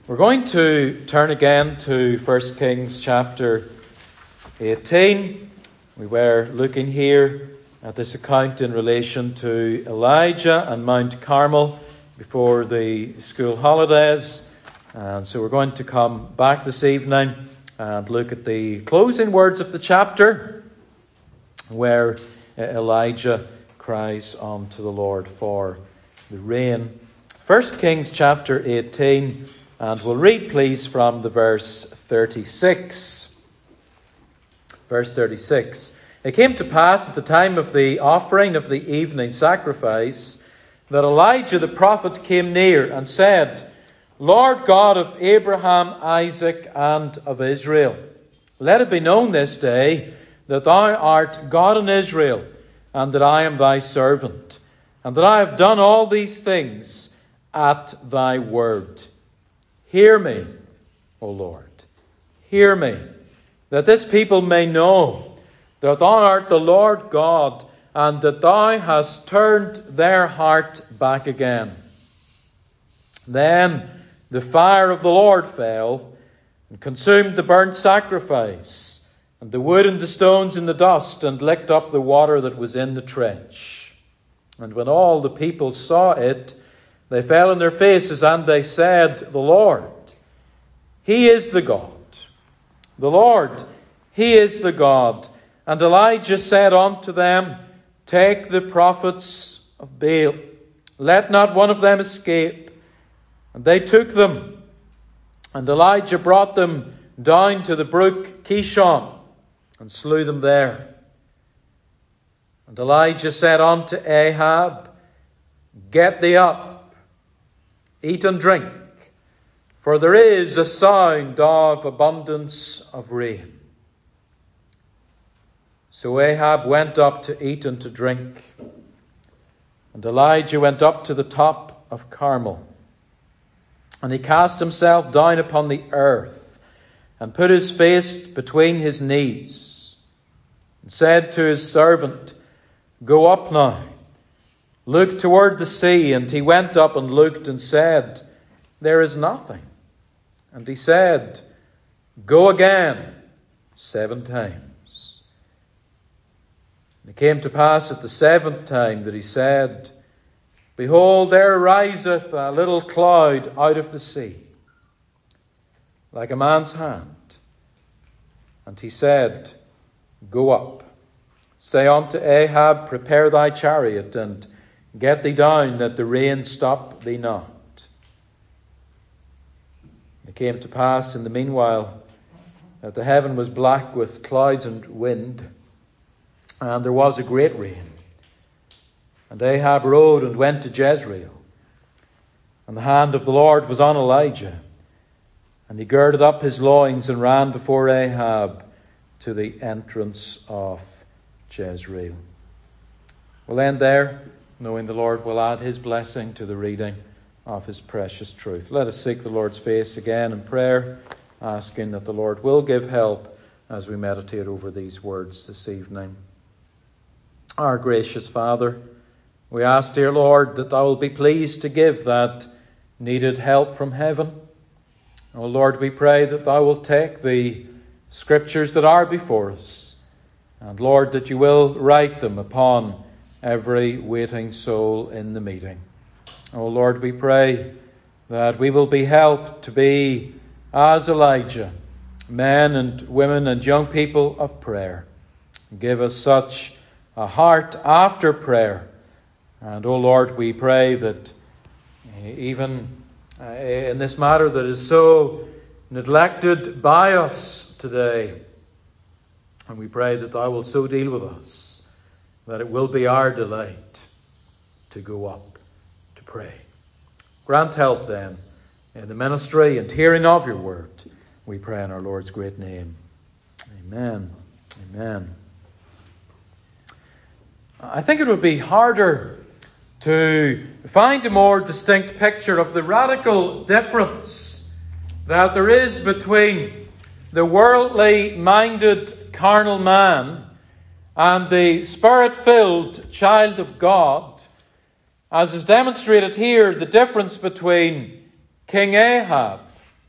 We're going to turn again to 1 Kings chapter 18. We were looking here at this account in relation to Elijah and Mount Carmel before the school holidays. And so we're going to come back this evening and look at the closing words of the chapter where Elijah cries unto the Lord for the rain. 1 Kings chapter 18, and we'll read, please, from the verse 36. Verse 36. It came to pass at the time of the offering of the evening sacrifice that Elijah the prophet came near and said, Lord God of Abraham, Isaac, and of Israel, let it be known this day that thou art God in Israel, and that I am thy servant, and that I have done all these things at thy word. Hear me, O Lord, hear me, that this people may know that thou art the Lord God, and that thou hast turned their heart back again. Then the fire of the Lord fell, and consumed the burnt sacrifice, and the wood and the stones and the dust, and licked up the water that was in the trench. And when all the people saw it, they fell on their faces, and they said, The Lord, He is the God. The Lord, He is the God. And Elijah said unto them, Take the prophets of Baal, let not one of them escape. And they took them. And Elijah brought them down to the brook Kishon, and slew them there. And Elijah said unto Ahab, Get thee up, eat and drink, for there is a sound of abundance of rain. So Ahab went up to eat and to drink, and Elijah went up to the top of Carmel. And he cast himself down upon the earth, and put his face between his knees, and said to his servant, Go up now, look toward the sea. And he went up and looked and said, There is nothing. And he said, Go again 7 times. And it came to pass at the 7th time that he said, Behold, there ariseth a little cloud out of the sea, like a man's hand. And he said, Go up, say unto Ahab, Prepare thy chariot, and get thee down, that the rain stop thee not. It came to pass in the meanwhile that the heaven was black with clouds and wind, and there was a great rain. And Ahab rode and went to Jezreel. And the hand of the Lord was on Elijah. And he girded up his loins and ran before Ahab to the entrance of Jezreel. We'll end there, knowing the Lord will add his blessing to the reading of his precious truth. Let us seek the Lord's face again in prayer, asking that the Lord will give help as we meditate over these words this evening. Our gracious Father, we ask, dear Lord, that thou will be pleased to give that needed help from heaven. O Lord, we pray that thou wilt take the scriptures that are before us, and Lord, that you will write them upon every waiting soul in the meeting. O Lord, we pray that we will be helped to be as Elijah, men and women and young people of prayer. Give us such a heart after prayer. And, O Lord, we pray that even in this matter that is so neglected by us today, and we pray that thou wilt so deal with us that it will be our delight to go up to pray. Grant help then in the ministry and hearing of your word, we pray in our Lord's great name. Amen. Amen. I think it would be harder to find a more distinct picture of the radical difference that there is between the worldly-minded carnal man and the Spirit-filled child of God, as is demonstrated here, the difference between King Ahab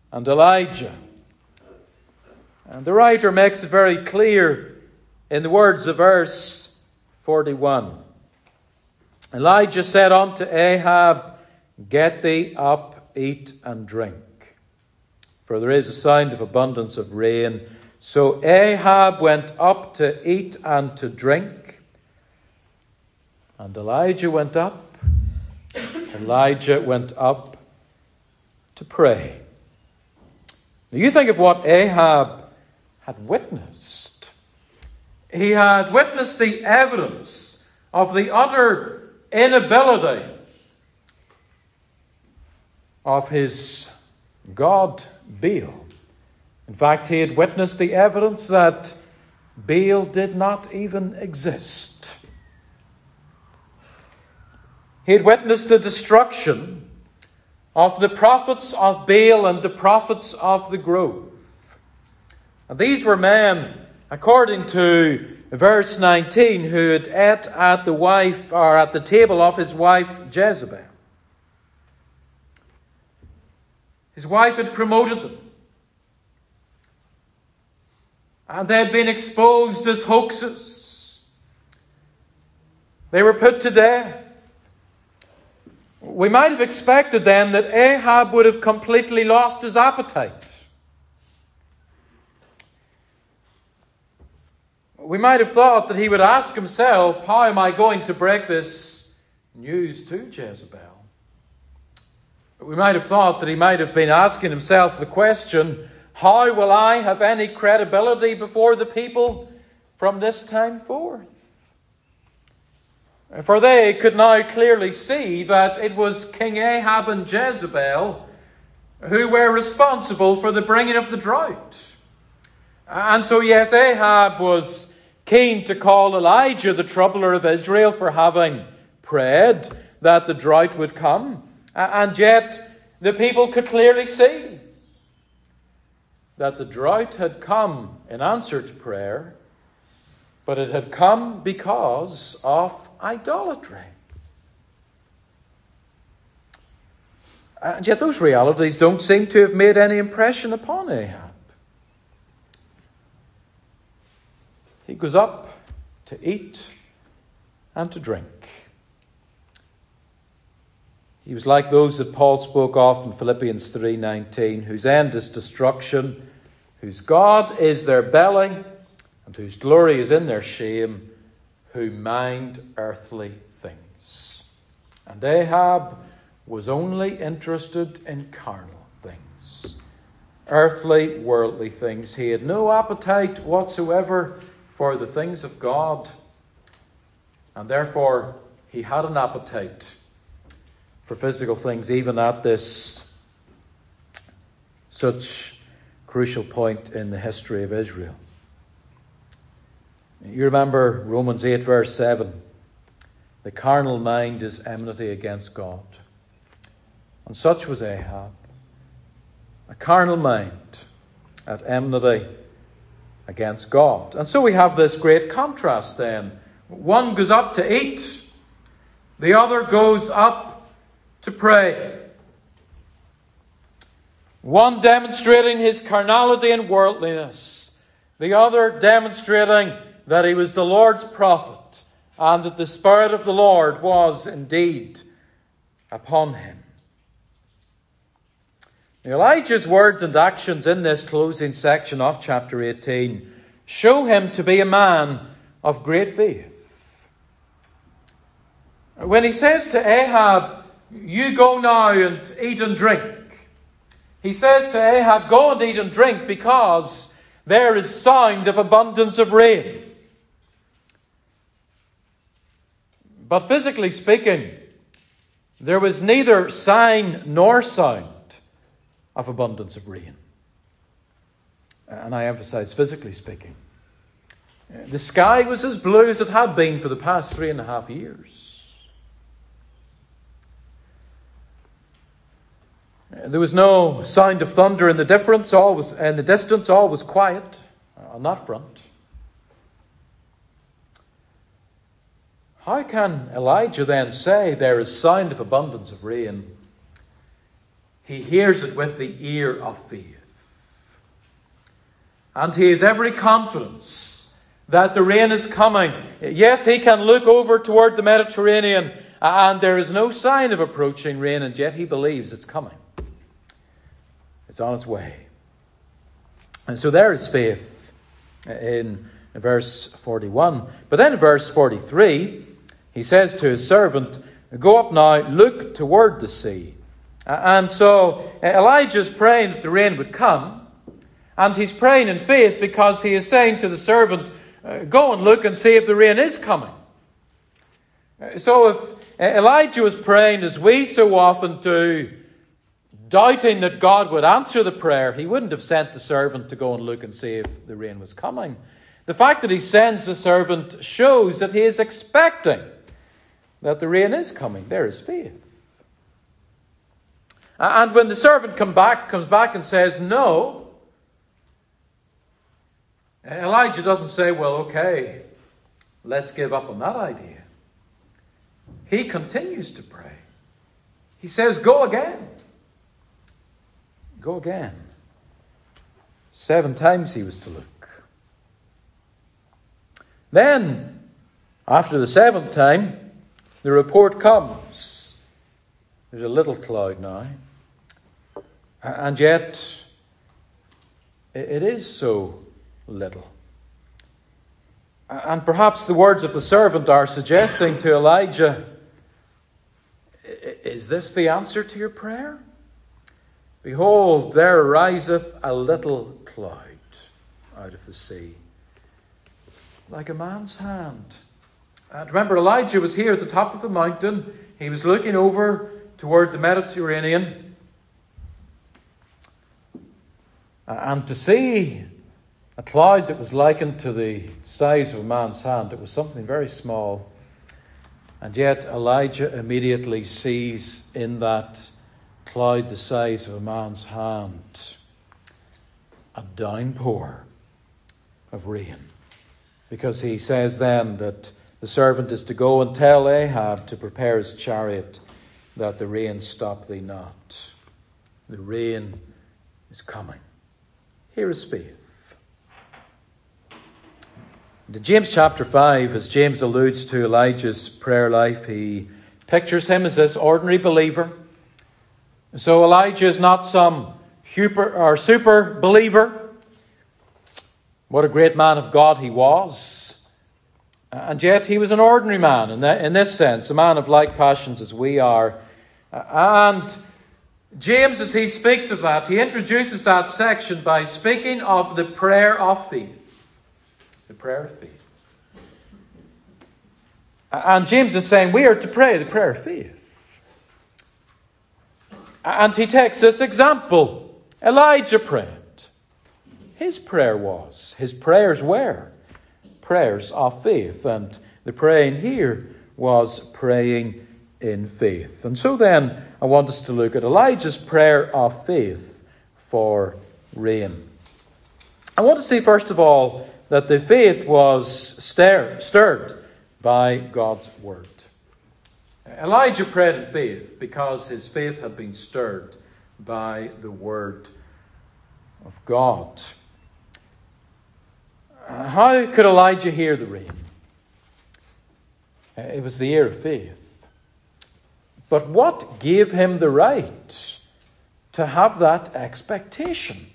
and Elijah. And the writer makes it very clear in the words of verse 41. Elijah said unto Ahab, Get thee up, eat and drink, for there is a sound of abundance of rain. So Ahab went up to eat and to drink, and Elijah went up. Elijah went up to pray. Now you think of what Ahab had witnessed. He had witnessed the evidence of the utter inability of his god Baal. In fact, he had witnessed the evidence that Baal did not even exist. He had witnessed the destruction of the prophets of Baal and the prophets of the grove. And these were men, according to verse 19, who had ate at the table of his wife Jezebel. His wife had promoted them. And they had been exposed as hoaxes. They were put to death. We might have expected then that Ahab would have completely lost his appetite. We might have thought that he would ask himself, how am I going to break this news to Jezebel? We might have thought that he might have been asking himself the question, how will I have any credibility before the people from this time forth? For they could now clearly see that it was King Ahab and Jezebel who were responsible for the bringing of the drought. And so, yes, Ahab was keen to call Elijah the troubler of Israel for having prayed that the drought would come. And yet the people could clearly see that the drought had come in answer to prayer, but it had come because of idolatry. And yet those realities don't seem to have made any impression upon Ahab. He goes up to eat and to drink. He was like those that Paul spoke of in Philippians 3:19, whose end is destruction, whose God is their belly, and whose glory is in their shame, who mind earthly things. And Ahab was only interested in carnal things, earthly, worldly things. He had no appetite whatsoever for the things of God, and therefore he had an appetite for physical things, even at this such crucial point in the history of Israel. You remember Romans 8 verse 7. The carnal mind is enmity against God. And such was Ahab. A carnal mind at enmity against God. And so we have this great contrast then. One goes up to eat. The other goes up to pray. One demonstrating his carnality and worldliness. The other demonstrating that he was the Lord's prophet and that the Spirit of the Lord was indeed upon him. Now, Elijah's words and actions in this closing section of chapter 18 show him to be a man of great faith. When he says to Ahab, you go now and eat and drink, he says to Ahab, go and eat and drink because there is sound of abundance of rain. But physically speaking, there was neither sign nor sound of abundance of rain. And I emphasize physically speaking. The sky was as blue as it had been for the past 3.5 years. There was no sound of thunder in the distance. All was quiet on that front. How can Elijah then say there is sound of abundance of rain? he hears it with the ear of faith. And he has every confidence that the rain is coming. Yes, he can look over toward the Mediterranean and there is no sign of approaching rain, and yet he believes it's coming. It's on its way. And so there is faith in verse 41. But then in verse 43, he says to his servant, "Go up now, look toward the sea." And so Elijah's praying that the rain would come. And he's praying in faith because he is saying to the servant, "Go and look and see if the rain is coming." So if Elijah was praying as we so often do, doubting that God would answer the prayer, he wouldn't have sent the servant to go and look and see if the rain was coming. The fact that he sends the servant shows that he is expecting that the rain is coming. There is faith. And when the servant comes back and says no, Elijah doesn't say, "Well, okay, let's give up on that idea." He continues to pray. He says, "Go again. Go again." 7 times he was to look. Then, after the 7th time, the report comes. There's a little cloud now. And yet, it is so little. And perhaps the words of the servant are suggesting to Elijah, "Is this the answer to your prayer? Behold, there ariseth a little cloud out of the sea, like a man's hand." And remember, Elijah was here at the top of the mountain. He was looking over toward the Mediterranean. And to see a cloud that was likened to the size of a man's hand, it was something very small. And yet Elijah immediately sees in that cloud the size of a man's hand a downpour of rain. Because he says then that the servant is to go and tell Ahab to prepare his chariot, that the rain stop thee not. The rain is coming. Here is faith. In James chapter 5, as James alludes to Elijah's prayer life, he pictures him as this ordinary believer. So Elijah is not some super believer. What a great man of God he was. And yet he was an ordinary man in this sense, a man of like passions as we are. And James, as he speaks of that, he introduces that section by speaking of the prayer of faith. The prayer of faith. And James is saying we are to pray the prayer of faith. And he takes this example. Elijah prayed. His prayers were prayers of faith. And the praying here was praying in faith. And so then, I want us to look at Elijah's prayer of faith for rain. I want to see, first of all, that the faith was stirred by God's word. Elijah prayed in faith because his faith had been stirred by the word of God. How could Elijah hear the rain? It was the ear of faith. But what gave him the right to have that expectation?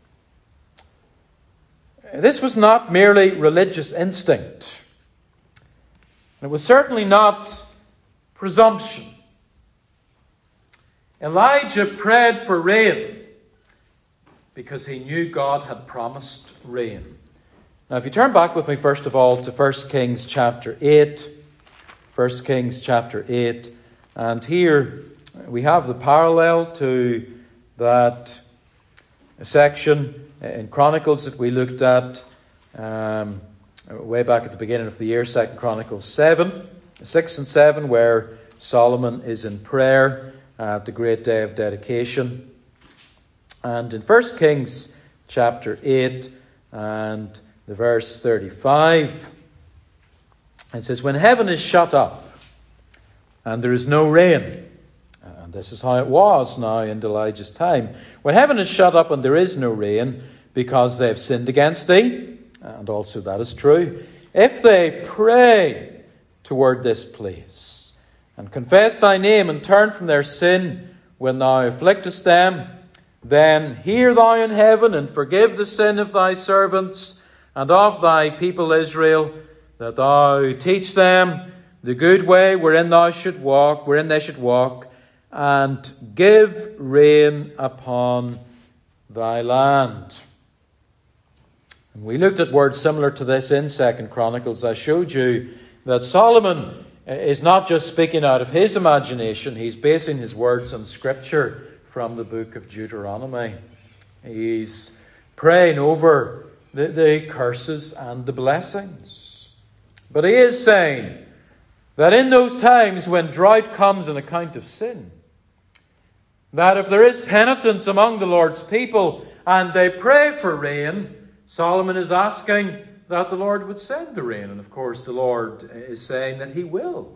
This was not merely religious instinct. It was certainly not presumption. Elijah prayed for rain because he knew God had promised rain. Now, if you turn back with me, first of all, to 1 Kings chapter 8. 1 Kings chapter 8. And here we have the parallel to that section in Chronicles that we looked at way back at the beginning of the year, 2 Chronicles 6 and 7, where Solomon is in prayer at the great day of dedication. And in 1 Kings chapter 8 and the verse 35, it says, "When heaven is shut up, and there is no rain, and And this is how it was now in Elijah's time. When heaven is shut up and there is no rain, because they have sinned against thee, and also that is true, if they pray toward this place, and confess thy name, and turn from their sin when thou afflictest them, then hear thou in heaven, and forgive the sin of thy servants, and of thy people Israel, that thou teach them the good way wherein they should walk, and give rain upon thy land. And we looked at words similar to this in 2 Chronicles. I showed you that Solomon is not just speaking out of his imagination. He's basing his words on Scripture from the book of Deuteronomy. He's praying over the curses and the blessings. But he is saying that in those times when drought comes on account of sin, that if there is penitence among the Lord's people and they pray for rain, Solomon is asking that the Lord would send the rain. And of course the Lord is saying that he will.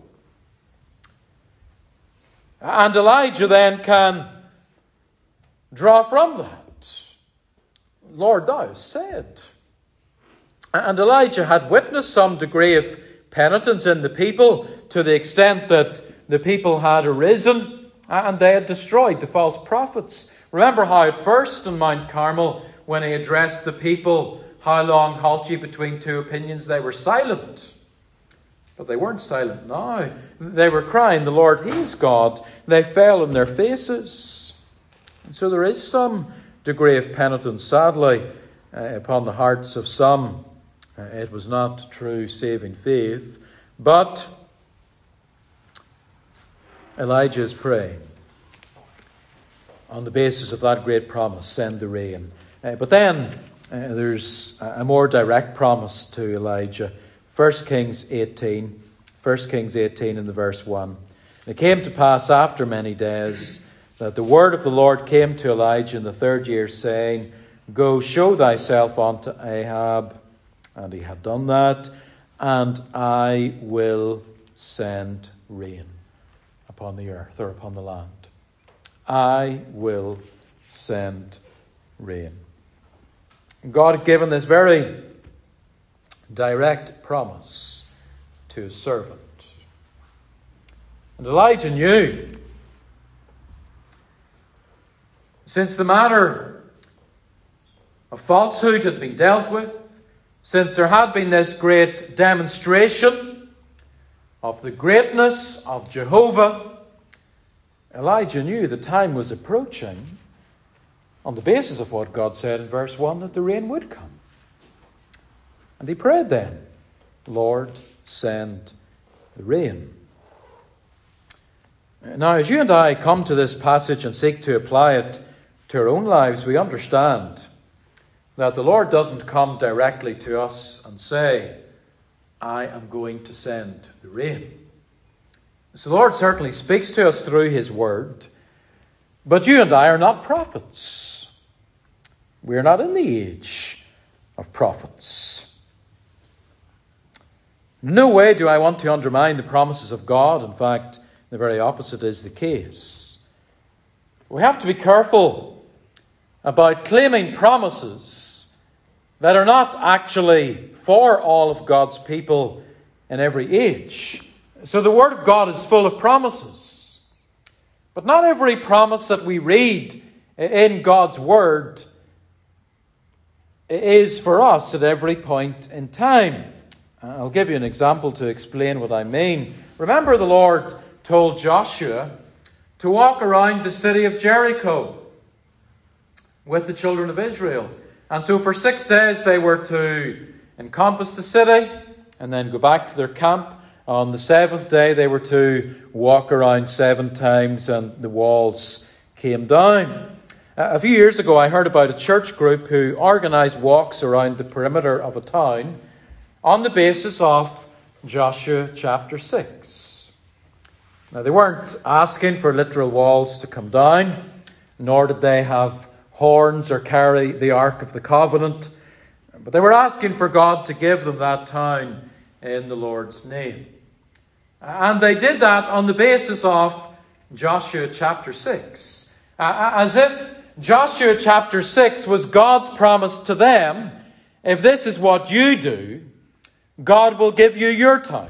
And Elijah then can draw from that. Lord, thou hast said. And Elijah had witnessed some degree of penitence in the people, to the extent that the people had arisen and they had destroyed the false prophets. Remember how at first on Mount Carmel, when he addressed the people, how long halt ye between two opinions, they were silent. But they weren't silent now. They were crying, the Lord, he is God. They fell on their faces. And so there is some degree of penitence, sadly, upon the hearts of some. It was not true saving faith. But Elijah is praying on the basis of that great promise, send the rain. But then there's a more direct promise to Elijah. 1 Kings 18 in the verse 1. It came to pass after many days that the word of the Lord came to Elijah in the 3rd year, saying, Go, show thyself unto Ahab. And he had done that, and I will send rain upon the earth, or upon the land. I will send rain. God had given this very direct promise to his servant. And Elijah knew, since the matter of falsehood had been dealt with, since there had been this great demonstration of the greatness of Jehovah, Elijah knew the time was approaching, on the basis of what God said in verse 1, that the rain would come. And he prayed then, Lord, send the rain. Now, as you and I come to this passage and seek to apply it to our own lives, we understand that the Lord doesn't come directly to us and say, I am going to send the rain. So the Lord certainly speaks to us through his word, but you and I are not prophets. We are not in the age of prophets. In no way do I want to undermine the promises of God. In fact, the very opposite is the case. We have to be careful about claiming promises that are not actually for all of God's people in every age. So the Word of God is full of promises. But not every promise that we read in God's Word is for us at every point in time. I'll give you an example to explain what I mean. Remember, the Lord told Joshua to walk around the city of Jericho with the children of Israel. And so for 6 days they were to encompass the city and then go back to their camp. On the 7th day they were to walk around 7 times and the walls came down. A few years ago I heard about a church group who organised walks around the perimeter of a town on the basis of Joshua chapter 6. Now they weren't asking for literal walls to come down, nor did they have horns or carry the Ark of the Covenant, but they were asking for God to give them that town in the Lord's name. And they did that on the basis of Joshua chapter 6. As if Joshua chapter 6 was God's promise to them, if this is what you do, God will give you your time.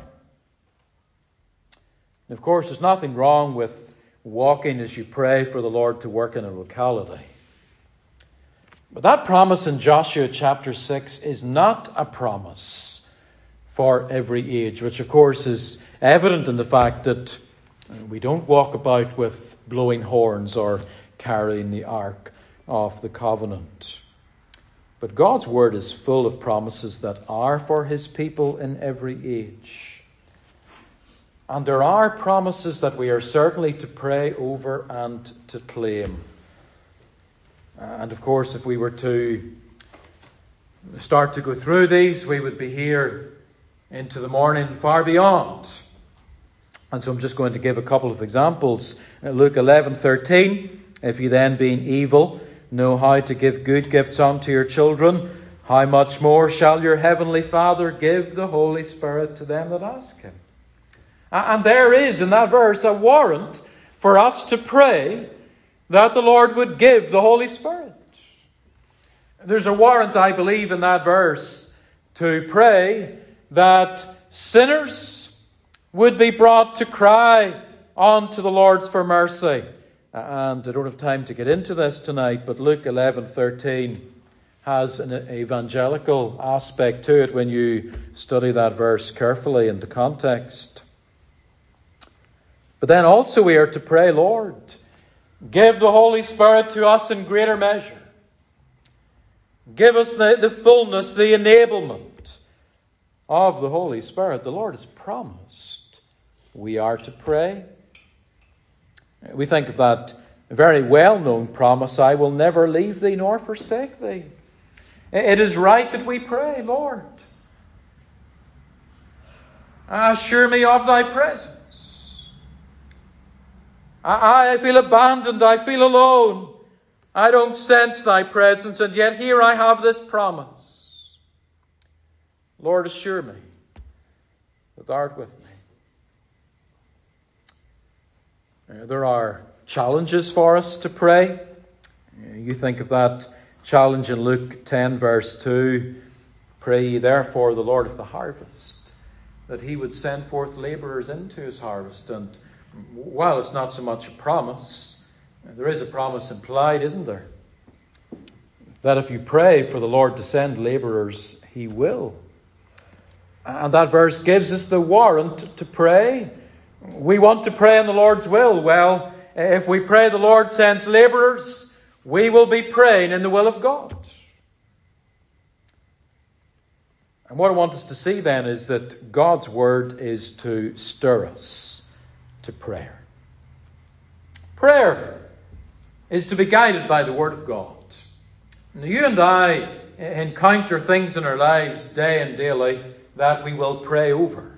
Of course, there's nothing wrong with walking as you pray for the Lord to work in a locality. But that promise in Joshua chapter 6 is not a promise for every age, which of course is evident in the fact that we don't walk about with blowing horns or carrying the Ark of the Covenant. But God's Word is full of promises that are for His people in every age. And there are promises that we are certainly to pray over and to claim. And of course, if we were to start to go through these, we would be here into the morning far beyond. And so I'm just going to give a couple of examples. Luke 11:13, if you then, being evil, know how to give good gifts unto your children, how much more shall your heavenly Father give the Holy Spirit to them that ask Him? And there is in that verse a warrant for us to pray that the Lord would give the Holy Spirit. There's a warrant, I believe, in that verse to pray that sinners would be brought to cry unto the Lord for mercy. And I don't have time to get into this tonight, but Luke 11:13 has an evangelical aspect to it when you study that verse carefully in the context. But then also we are to pray, Lord, give the Holy Spirit to us in greater measure. Give us the fullness, the enablement of the Holy Spirit. The Lord has promised we are to pray. We think of that very well-known promise, I will never leave thee nor forsake thee. It is right that we pray, Lord, assure me of thy presence. I feel abandoned, I feel alone. I don't sense thy presence, and yet here I have this promise. Lord, assure me that thou art with me. There are challenges for us to pray. You think of that challenge in Luke 10 verse 2. Pray ye therefore the Lord of the harvest, that He would send forth labourers into His harvest. And while it's not so much a promise, there is a promise implied, isn't there? That if you pray for the Lord to send labourers, He will. And that verse gives us the warrant to pray. We want to pray in the Lord's will. Well, if we pray the Lord sends labourers, we will be praying in the will of God. And what I want us to see then is that God's Word is to stir us to prayer. Prayer is to be guided by the Word of God. Now, you and I encounter things in our lives day and daily that we will pray over.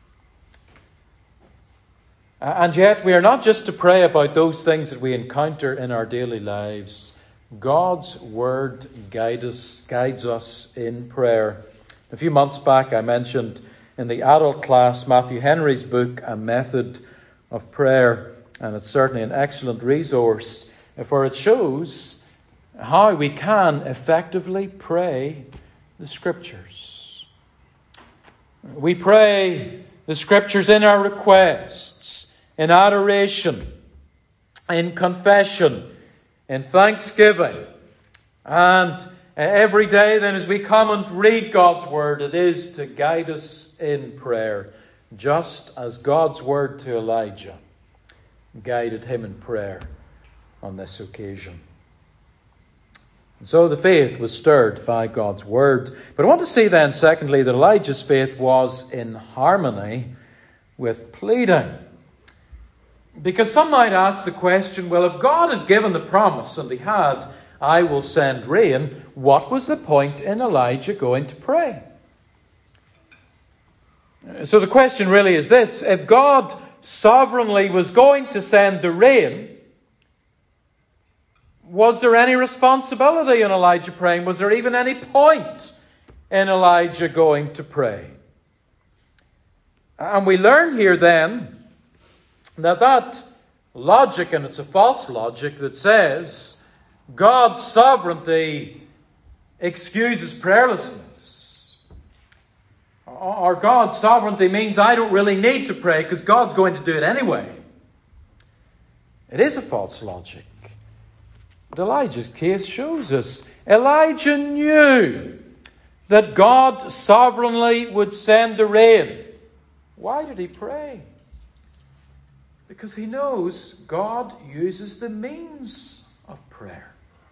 And yet we are not just to pray about those things that we encounter in our daily lives. God's Word guides us in prayer. A few months back I mentioned in the adult class Matthew Henry's book, A Method of Prayer. And it's certainly an excellent resource, for it shows how we can effectively pray the Scriptures. We pray the Scriptures in our requests, in adoration, in confession, in thanksgiving. And every day then as we come and read God's Word, it is to guide us in prayer, just as God's Word to Elijah guided him in prayer on this occasion. And so the faith was stirred by God's Word. But I want to see then, secondly, that Elijah's faith was in harmony with pleading. Because some might ask the question, well, if God had given the promise, and He had, I will send rain, what was the point in Elijah going to pray? So the question really is this: if God sovereignly was going to send the rain, was there any responsibility in Elijah praying? Was there even any point in Elijah going to pray? And we learn here then that logic, and it's a false logic, that says God's sovereignty excuses prayerlessness. Or God's sovereignty means I don't really need to pray because God's going to do it anyway. It is a false logic. But Elijah's case shows us Elijah knew that God sovereignly would send the rain. Why did he pray? Because he knows God uses the means of prayer.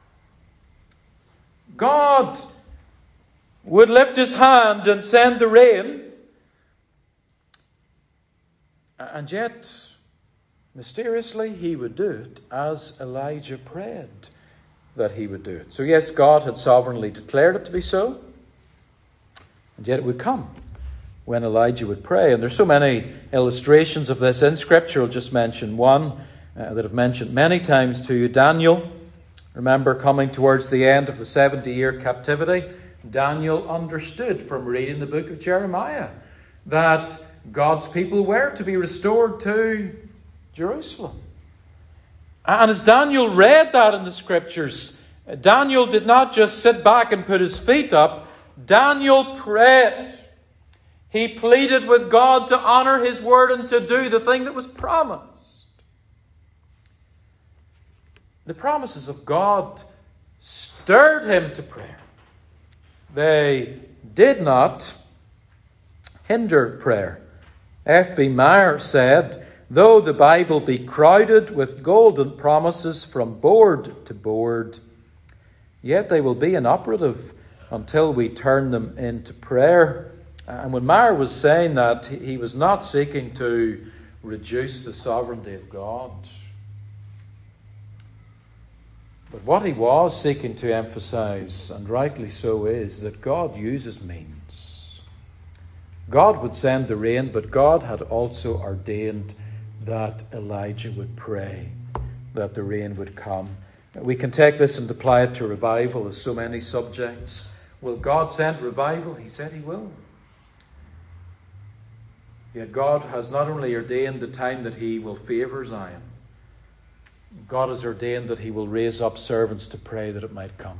God would lift his hand and send the rain, and yet, mysteriously, he would do it as Elijah prayed that he would do it. So yes, God had sovereignly declared it to be so, and yet it would come when Elijah would pray. And there's so many illustrations of this in Scripture. I'll just mention one that I've mentioned many times to you. Daniel, remember, coming towards the end of the 70-year captivity, Daniel understood from reading the book of Jeremiah that God's people were to be restored to Jerusalem. And as Daniel read that in the Scriptures, Daniel did not just sit back and put his feet up. Daniel prayed. He pleaded with God to honor his word and to do the thing that was promised. The promises of God stirred him to prayer. They did not hinder prayer. F.B. Meyer said, though the Bible be crowded with golden promises from board to board, yet they will be inoperative until we turn them into prayer. And when Meyer was saying that, he was not seeking to reduce the sovereignty of God. But what he was seeking to emphasize, and rightly so, is that God uses means. God would send the rain, but God had also ordained that Elijah would pray, that the rain would come. We can take this and apply it to revival as so many subjects. Will God send revival? He said he will. Yet God has not only ordained the time that he will favour Zion, God has ordained that he will raise up servants to pray that it might come.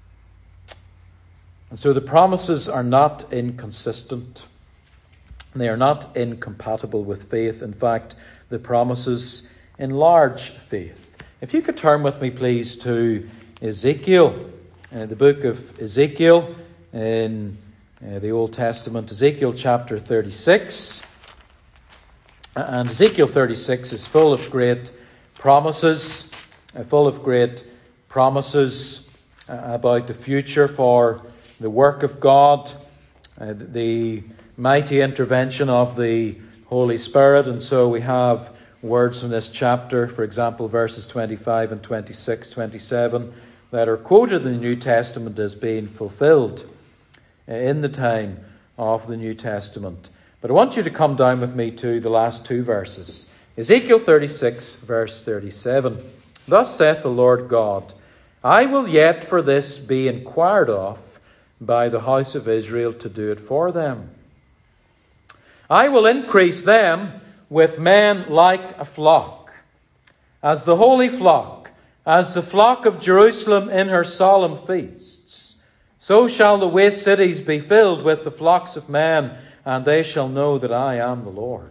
And so the promises are not inconsistent. They are not incompatible with faith. In fact, the promises enlarge faith. If you could turn with me, please, to Ezekiel, the book of Ezekiel in the Old Testament, Ezekiel chapter 36. And Ezekiel 36 is full of great promises, about the future for the work of God, the mighty intervention of the Holy Spirit. And so we have words from this chapter, for example, verses 25 and 26, 27, that are quoted in the New Testament as being fulfilled in the time of the New Testament. But I want you to come down with me to the last two verses. Ezekiel 36, verse 37. Thus saith the Lord God, I will yet for this be inquired of by the house of Israel to do it for them. I will increase them with men like a flock, as the holy flock, as the flock of Jerusalem in her solemn feasts. So shall the waste cities be filled with the flocks of men, and they shall know that I am the Lord.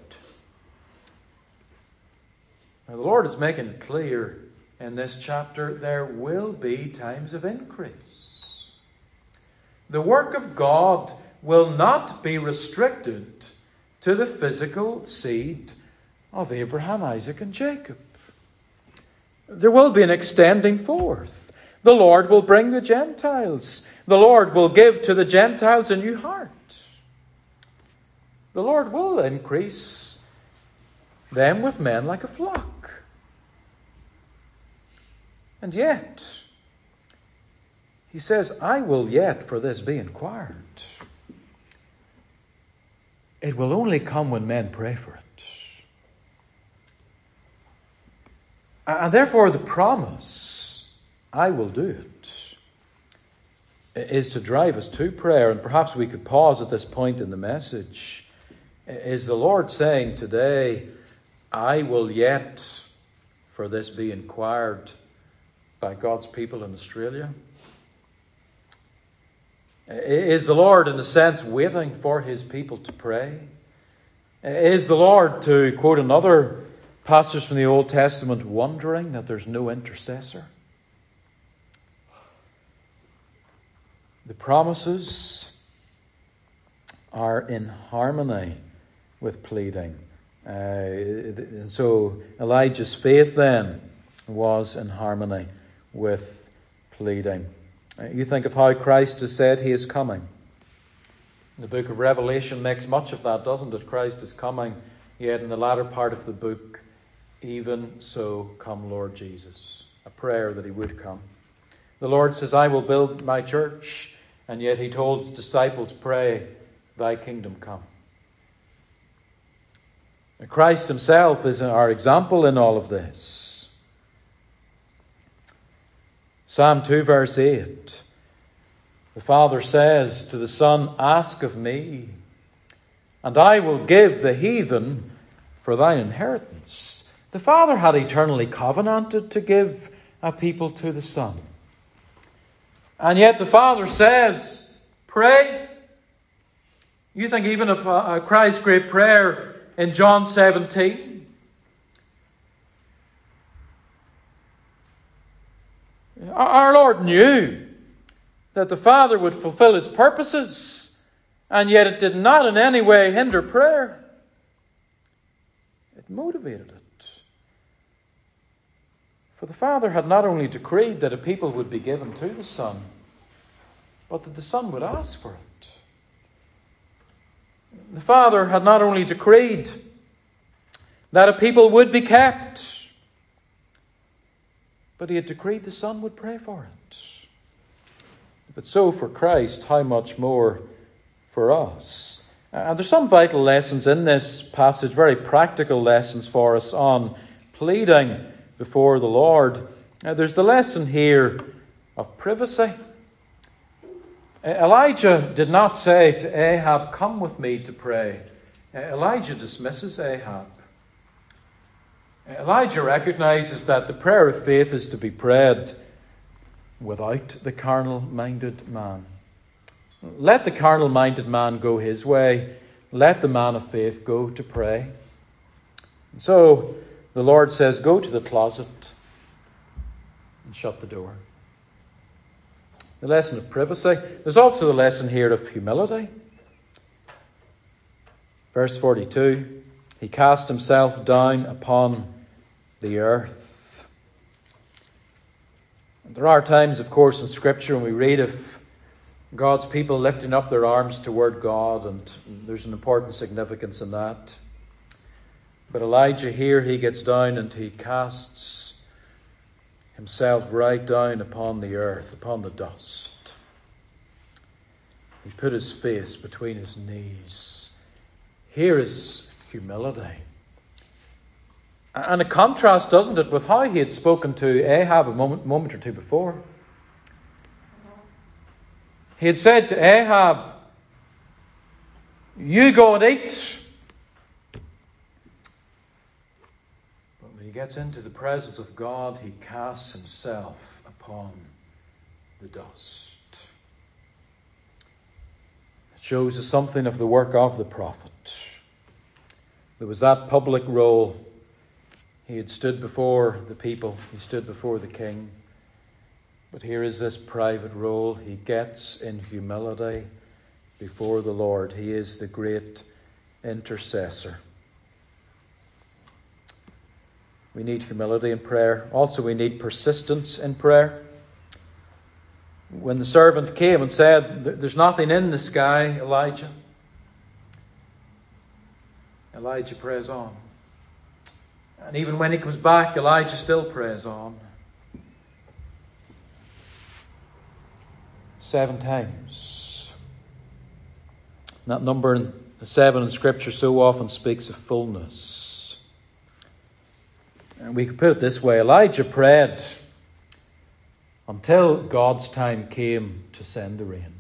Now, the Lord is making it clear in this chapter there will be times of increase. The work of God will not be restricted to the physical seed of Abraham, Isaac, and Jacob. There will be an extending forth. The Lord will bring the Gentiles. The Lord will give to the Gentiles a new heart. The Lord will increase them with men like a flock. And yet, he says, I will yet for this be inquired. It will only come when men pray for it. And therefore the promise, I will do it, is to drive us to prayer. And perhaps we could pause at this point in the message. Is the Lord saying today, I will yet for this be inquired by God's people in Australia? Is the Lord, in a sense, waiting for his people to pray? Is the Lord, to quote another passage from the Old Testament, wondering that there's no intercessor? The promises are in harmony with pleading. And so Elijah's faith then was in harmony with pleading. You think of how Christ has said he is coming. The book of Revelation makes much of that, doesn't it? Christ is coming, yet in the latter part of the book, even so come Lord Jesus. A prayer that he would come. The Lord says, I will build my church, and yet he told his disciples, pray, thy kingdom come. And Christ himself is our example in all of this. Psalm 2 verse 8. The Father says to the Son, ask of me, and I will give the heathen for thine inheritance. The Father had eternally covenanted to give a people to the Son. And yet the Father says, pray. You think even of Christ's great prayer in John 17. Our Lord knew that the Father would fulfill his purposes, and yet it did not in any way hinder prayer. It motivated it. For the Father had not only decreed that a people would be given to the Son, but that the Son would ask for it. The Father had not only decreed that a people would be kept, but he had decreed the Son would pray for it. But so for Christ, how much more for us? And there's some vital lessons in this passage, very practical lessons for us on pleading before the Lord. There's the lesson here of privacy. Elijah did not say to Ahab, come with me to pray. Elijah dismisses Ahab. Elijah recognizes that the prayer of faith is to be prayed without the carnal-minded man. Let the carnal-minded man go his way. Let the man of faith go to pray. And so the Lord says, go to the closet and shut the door. The lesson of privacy. There's also the lesson here of humility. Verse 42, he cast himself down upon the earth. And there are times, of course, in Scripture when we read of God's people lifting up their arms toward God, and there's an important significance in that. But Elijah here, he gets down and he casts himself right down upon the earth, upon the dust. He put his face between his knees. Here is humility. And a contrast, doesn't it, with how he had spoken to Ahab a moment or two before. He had said to Ahab, you go and eat. But when he gets into the presence of God, he casts himself upon the dust. It shows us something of the work of the prophet. There was that public role. He had stood before the people. He stood before the king. But here is this private role. He gets in humility before the Lord. He is the great intercessor. We need humility in prayer. Also, we need persistence in prayer. When the servant came and said, there's nothing in the sky, Elijah prays on. And even when he comes back, Elijah still prays on. 7 times. That number 7 in Scripture so often speaks of fullness. And we could put it this way. Elijah prayed until God's time came to send the rain.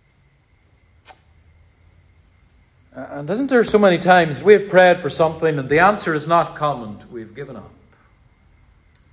And isn't there so many times we have prayed for something and the answer has not come and we've given up?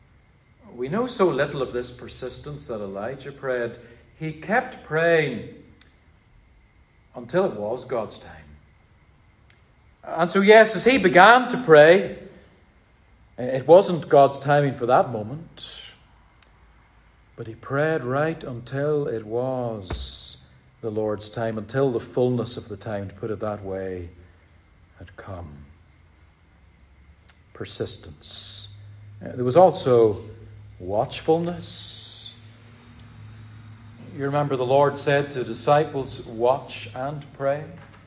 We know so little of this persistence that Elijah prayed. He kept praying until it was God's time. And so, yes, as he began to pray, it wasn't God's timing for that moment. But he prayed right until it was the Lord's time, until the fullness of the time, to put it that way, had come. Persistence. There was also watchfulness. You remember the Lord said to the disciples, watch and pray.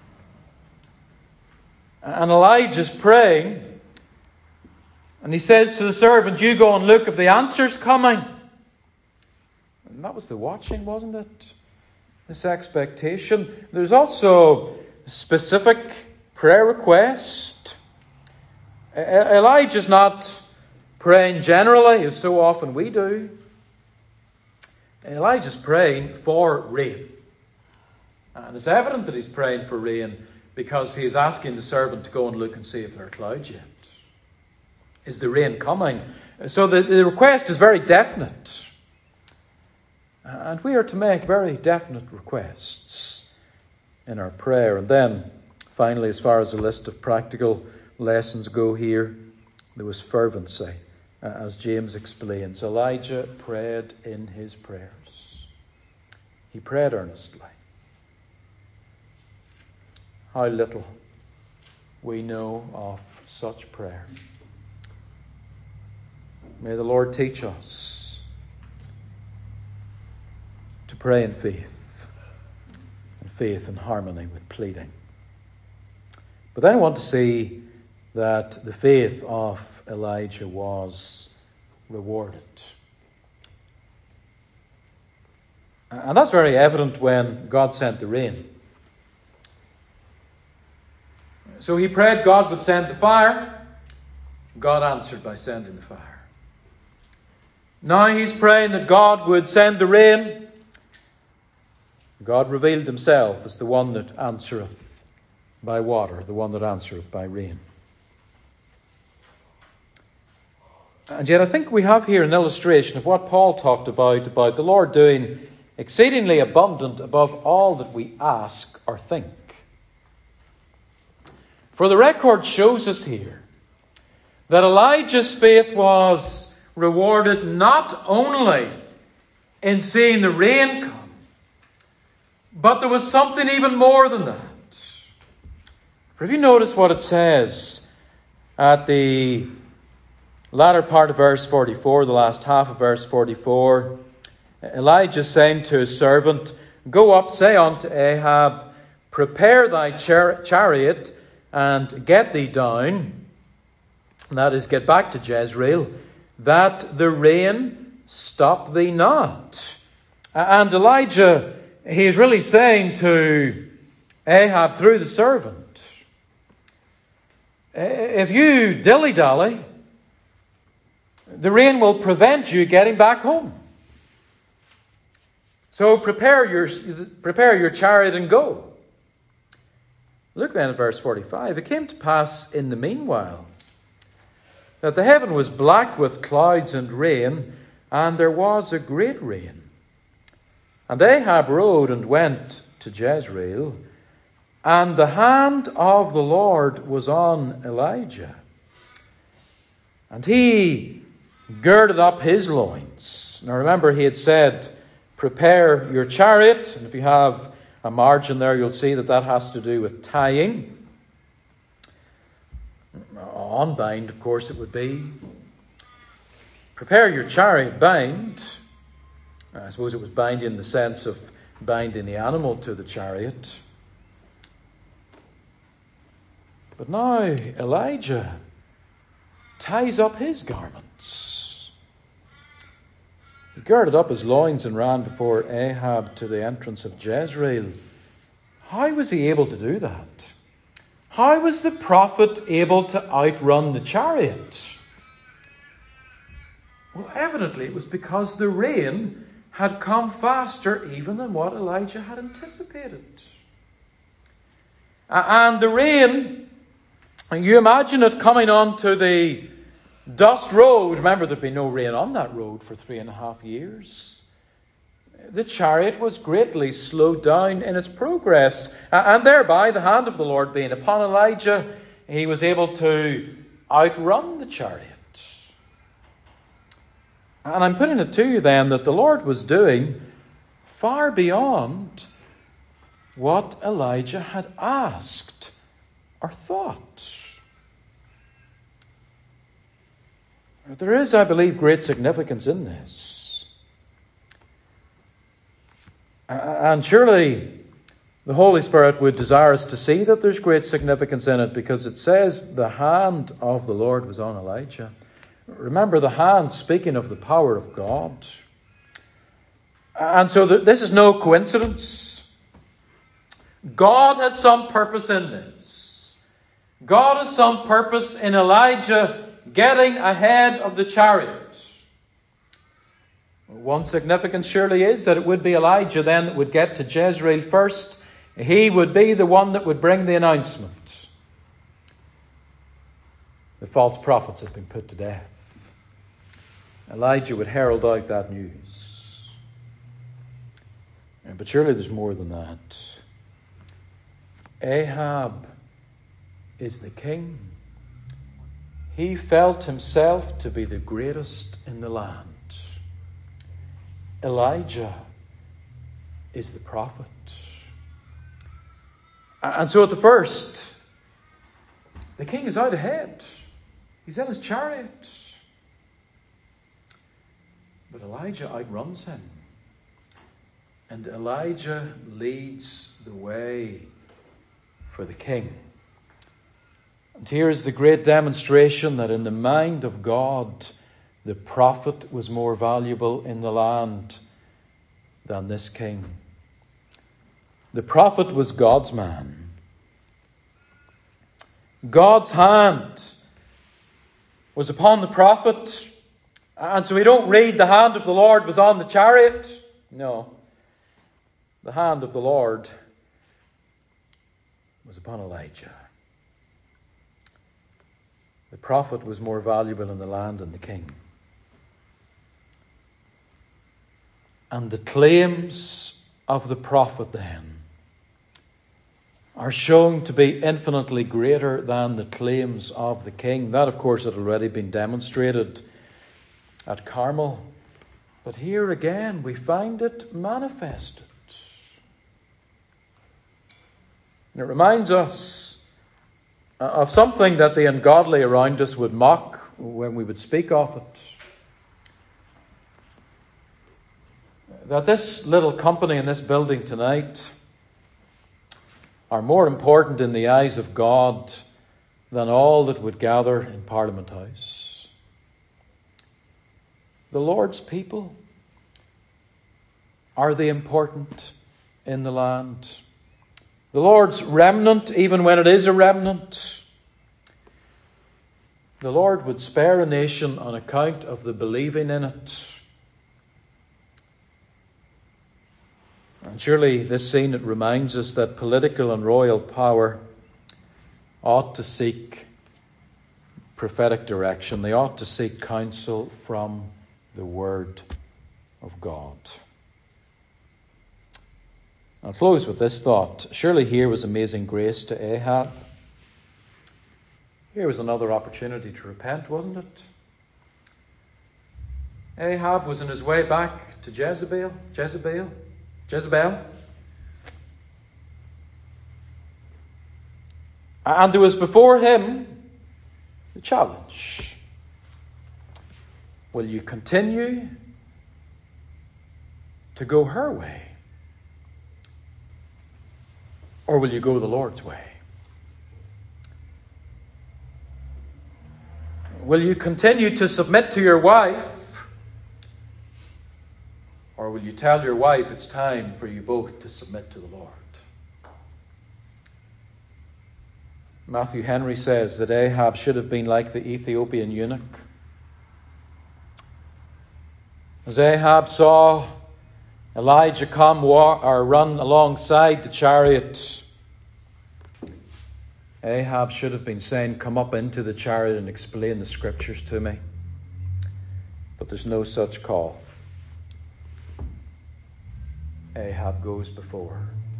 And Elijah's praying, and he says to the servant, you go and look if the answer's coming. And that was the watching, wasn't it? This expectation. There's also specific prayer request. Elijah's not praying generally, as so often we do. Elijah's praying for rain. And it's evident that he's praying for rain because he's asking the servant to go and look and see if there are clouds yet. Is the rain coming? So the request is very definite. And we are to make very definite requests in our prayer. And then, finally, as far as the list of practical lessons go here, there was fervency. As James explains, Elijah prayed in his prayers. He prayed earnestly. How little we know of such prayer. May the Lord teach us to pray in faith, and faith in harmony with pleading. But then I want to see that the faith of Elijah was rewarded. And that's very evident when God sent the rain. So he prayed God would send the fire. God answered by sending the fire. Now he's praying that God would send the rain. God revealed himself as the one that answereth by water, the one that answereth by rain. And yet I think we have here an illustration of what Paul talked about the Lord doing exceedingly abundant above all that we ask or think. For the record shows us here that Elijah's faith was rewarded not only in seeing the rain come, but there was something even more than that. For if you notice what it says at the latter part of verse 44, the last half of verse 44, Elijah saying to his servant, go up, say unto Ahab, prepare thy chariot, and get thee down, that is, get back to Jezreel, that the rain stop thee not. And Elijah, he is really saying to Ahab through the servant, if you dilly-dally, the rain will prevent you getting back home. So prepare your chariot and go. Look then at verse 45. It came to pass in the meanwhile that the heaven was black with clouds and rain, and there was a great rain. And Ahab rode and went to Jezreel, and the hand of the Lord was on Elijah. And he girded up his loins. Now remember, he had said, prepare your chariot. And if you have a margin there, you'll see that has to do with tying. Unbind, of course, it would be. Prepare your chariot, bind. I suppose it was binding in the sense of binding the animal to the chariot. But now Elijah ties up his garments. He girded up his loins and ran before Ahab to the entrance of Jezreel. How was he able to do that? How was the prophet able to outrun the chariot? Well, evidently it was because the rain had come faster even than what Elijah had anticipated. And the rain, you imagine it coming onto the Dust Road, remember there'd been no rain on that road for 3.5 years. The chariot was greatly slowed down in its progress, and thereby the hand of the Lord being upon Elijah, he was able to outrun the chariot. And I'm putting it to you then that the Lord was doing far beyond what Elijah had asked or thought. There is, I believe, great significance in this. And surely the Holy Spirit would desire us to see that there's great significance in it, because it says the hand of the Lord was on Elijah. Remember, the hand speaking of the power of God. And so this is no coincidence. God has some purpose in this. God has some purpose in Elijah getting ahead of the chariot. One significance surely is that it would be Elijah then that would get to Jezreel first. He would be the one that would bring the announcement. The false prophets had been put to death. Elijah would herald out that news. But surely there's more than that. Ahab is the king. He felt himself to be the greatest in the land. Elijah is the prophet. And so at the first, the king is out ahead. He's in his chariot. But Elijah outruns him. And Elijah leads the way for the king. And here is the great demonstration that in the mind of God, the prophet was more valuable in the land than this king. The prophet was God's man. God's hand was upon the prophet. And so we don't read the hand of the Lord was on the chariot. No. The hand of the Lord was upon Elijah. The prophet was more valuable in the land than the king. And the claims of the prophet then are shown to be infinitely greater than the claims of the king. That, of course, had already been demonstrated at Carmel. But here again we find it manifested. And it reminds us of something that the ungodly around us would mock when we would speak of it. That this little company in this building tonight are more important in the eyes of God than all that would gather in Parliament House. The Lord's people, are they important in the land? The Lord's remnant, even when it is a remnant, the Lord would spare a nation on account of the believing in it. And surely this scene, it reminds us that political and royal power ought to seek prophetic direction. They ought to seek counsel from the Word of God. I'll close with this thought. Surely here was amazing grace to Ahab. Here was another opportunity to repent, wasn't it? Ahab was on his way back to Jezebel. And there was before him the challenge. Will you continue to go her way? Or will you go the Lord's way? Will you continue to submit to your wife? Or will you tell your wife it's time for you both to submit to the Lord? Matthew Henry says that Ahab should have been like the Ethiopian eunuch. As Ahab saw Elijah come or run alongside the chariot, Ahab should have been saying, come up into the chariot and explain the scriptures to me. But there's no such call. Elijah goes before.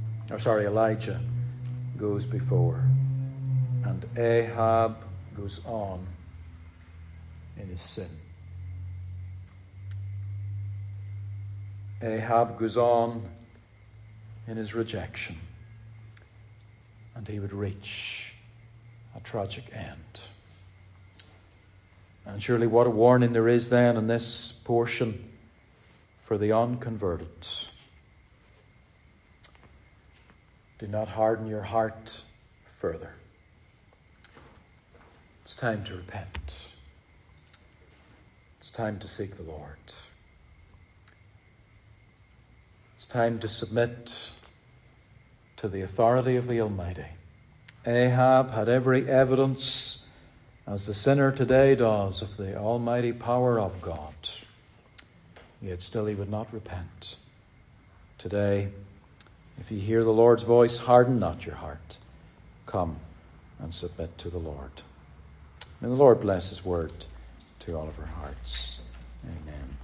And Ahab goes on in his sin. Ahab goes on in his rejection. And he would reach a tragic end. And surely what a warning there is then in this portion for the unconverted. Do not harden your heart further. It's time to repent. It's time to seek the Lord. It's time to submit to the authority of the Almighty. Ahab had every evidence, as the sinner today does, of the almighty power of God. Yet still he would not repent. Today, if you hear the Lord's voice, harden not your heart. Come and submit to the Lord. May the Lord bless his word to all of our hearts. Amen.